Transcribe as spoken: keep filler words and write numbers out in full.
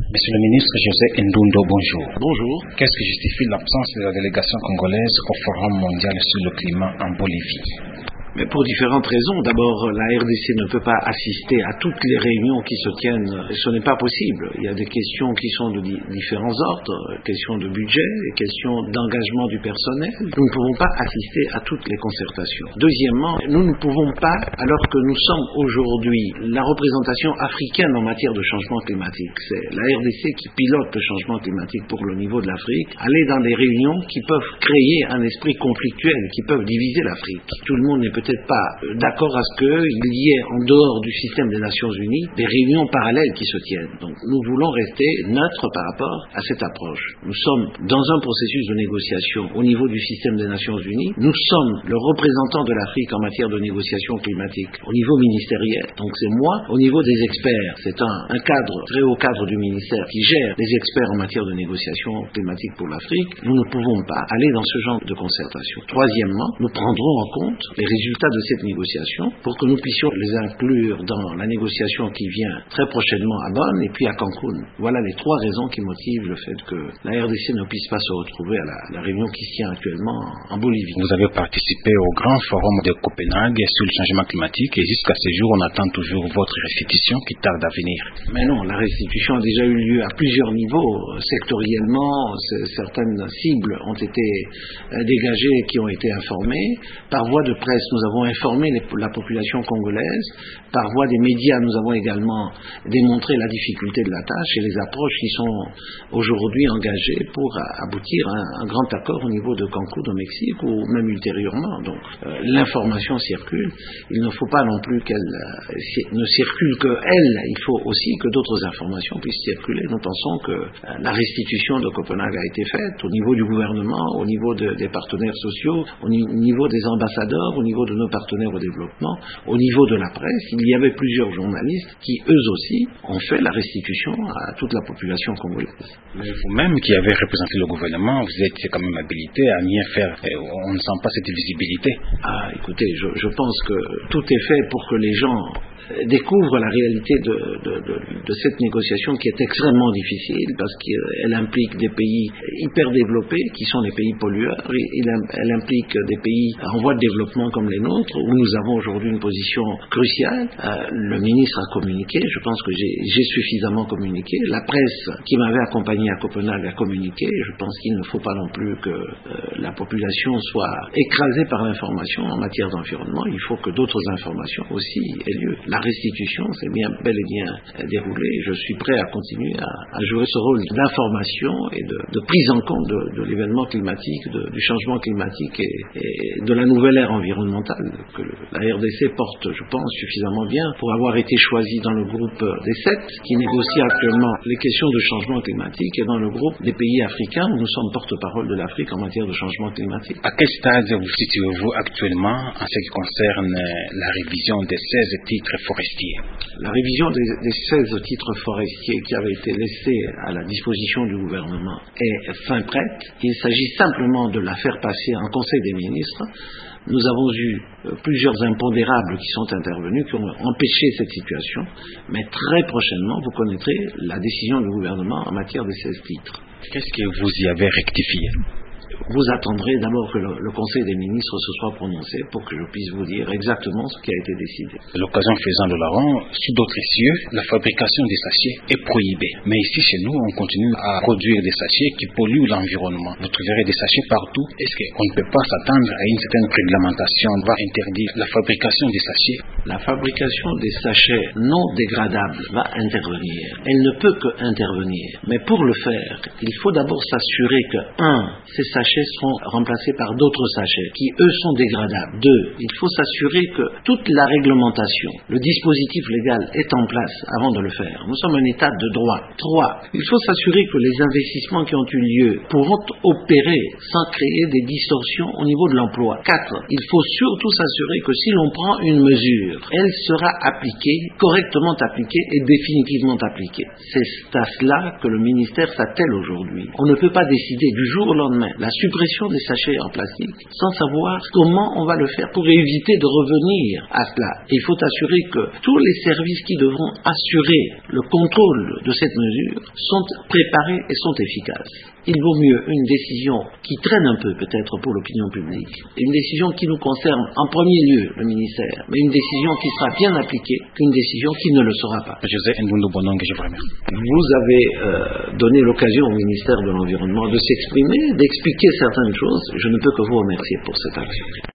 Monsieur le ministre José Ndundo, bonjour. Bonjour. Qu'est-ce qui justifie l'absence de la délégation congolaise au Forum mondial sur le climat en Bolivie? Mais pour différentes raisons. D'abord, la R D C ne peut pas assister à toutes les réunions qui se tiennent. Ce n'est pas possible. Il y a des questions qui sont de di- différents ordres, questions de budget, questions d'engagement du personnel. Nous ne pouvons pas assister à toutes les concertations. Deuxièmement, nous ne pouvons pas, alors que nous sommes aujourd'hui la représentation africaine en matière de changement climatique, c'est la R D C qui pilote le changement climatique pour le niveau de l'Afrique, aller dans des réunions qui peuvent créer un esprit conflictuel, qui peuvent diviser l'Afrique. Tout le monde n'est peut-être pas d'accord à ce qu'il y ait en dehors du système des Nations Unies des réunions parallèles qui se tiennent. Donc nous voulons rester neutres par rapport à cette approche. Nous sommes dans un processus de négociation au niveau du système des Nations Unies. Nous sommes le représentant de l'Afrique en matière de négociation climatique au niveau ministériel. Donc c'est moi, au niveau des experts, c'est un, un cadre, très haut cadre du ministère qui gère les experts en matière de négociation climatique pour l'Afrique. Nous ne pouvons pas aller dans ce genre de concertation. Troisièmement, nous prendrons en compte les résultats de cette négociation pour que nous puissions les inclure dans la négociation qui vient très prochainement à Bonn et puis à Cancun. Voilà les trois raisons qui motivent le fait que la R D C ne puisse pas se retrouver à la, la réunion qui se tient actuellement en Bolivie. Vous avez participé au grand forum de Copenhague sur le changement climatique et jusqu'à ce jour, on attend toujours votre restitution qui tarde à venir. Mais non, la restitution a déjà eu lieu à plusieurs niveaux. Sectoriellement, certaines cibles ont été dégagées qui ont été informées. Par voie de presse, nous avons informé les, la population congolaise. Par voie des médias, nous avons également démontré la difficulté de la tâche et les approches qui sont aujourd'hui engagées pour aboutir à un, un grand accord au niveau de Cancun au Mexique ou même ultérieurement. Donc euh, l'information circule. Il ne faut pas non plus qu'elle euh, ne circule que elle. Il faut aussi que d'autres informations puissent circuler. Nous pensons que euh, la restitution de Copenhague a été faite au niveau du gouvernement, au niveau de, des partenaires sociaux, au ni- niveau des ambassadeurs, au niveau de nos partenaires au développement, au niveau de la presse. Il y avait plusieurs journalistes qui, eux aussi, ont fait la restitution à toute la population congolaise. Mais vous-même qui avez représenté le gouvernement, vous êtes quand même habilité à mieux faire. On ne sent pas cette visibilité. Ah, écoutez, je, je pense que tout est fait pour que les gens découvrent la réalité de, de, de, de cette négociation qui est extrêmement difficile parce qu'elle implique des pays hyper développés qui sont les pays pollueurs et elle implique des pays en voie de développement comme les nôtres où nous avons aujourd'hui une position cruciale. Euh, le ministre a communiqué, je pense que j'ai, j'ai suffisamment communiqué. La presse qui m'avait accompagné à Copenhague a communiqué. Je pense qu'il ne faut pas non plus que euh, la population soit écrasée par l'information en matière d'environnement. Il faut que d'autres informations aussi aient lieu. La restitution s'est bien, bel et bien déroulée. Je suis prêt à continuer à, à jouer ce rôle d'information et de, de prise en compte de, de l'événement climatique, de, du changement climatique et, et de la nouvelle ère environnementale que le, la R D C porte, je pense, suffisamment bien pour avoir été choisi dans le groupe des sept qui négocie actuellement les questions de changement climatique et dans le groupe des pays africains où nous sommes porte-parole de l'Afrique en matière de changement climatique. À quel stade vous situez-vous actuellement en ce qui concerne la révision des seize titres forestiers? La révision des, des seize titres forestiers qui avaient été laissés à la disposition du gouvernement est fin prête. Il s'agit simplement de la faire passer en Conseil des ministres. Nous avons eu plusieurs impondérables qui sont intervenus, qui ont empêché cette situation, mais très prochainement, vous connaîtrez la décision du gouvernement en matière des seize titres. Qu'est-ce que vous y avez rectifié? Vous attendrez d'abord que le, le Conseil des ministres se soit prononcé pour que je puisse vous dire exactement ce qui a été décidé. L'occasion faisant de la ronde, sur d'autres cieux, la fabrication des sachets est prohibée. Mais ici, chez nous, on continue à produire des sachets qui polluent l'environnement. Vous trouverez des sachets partout. Est-ce qu'on ne peut pas s'attendre à une certaine réglementation? On va interdire la fabrication des sachets? La fabrication des sachets non dégradables va intervenir. Elle ne peut que intervenir. Mais pour le faire, il faut d'abord s'assurer que, un, ces sachets seront remplacés par d'autres sachets qui, eux, sont dégradables. Deux, il faut s'assurer que toute la réglementation, le dispositif légal est en place avant de le faire. Nous sommes un État de droit. Trois, il faut s'assurer que les investissements qui ont eu lieu pourront opérer sans créer des distorsions au niveau de l'emploi. Quatre, il faut surtout s'assurer que si l'on prend une mesure mesure, elle sera appliquée, correctement appliquée et définitivement appliquée. C'est à cela que le ministère s'attelle aujourd'hui. On ne peut pas décider du jour au lendemain la suppression des sachets en plastique sans savoir comment on va le faire pour éviter de revenir à cela. Il faut assurer que tous les services qui devront assurer le contrôle de cette mesure sont préparés et sont efficaces. Il vaut mieux une décision qui traîne un peu peut-être pour l'opinion publique, une décision qui nous concerne en premier lieu, le ministère, mais une décision qui sera bien appliquée qu'une décision qui ne le sera pas. José Ndoundou Bonongue, je vous remercie. Vous avez euh, donné l'occasion au ministère de l'Environnement de s'exprimer, d'expliquer certaines choses. Je ne peux que vous remercier pour cette action.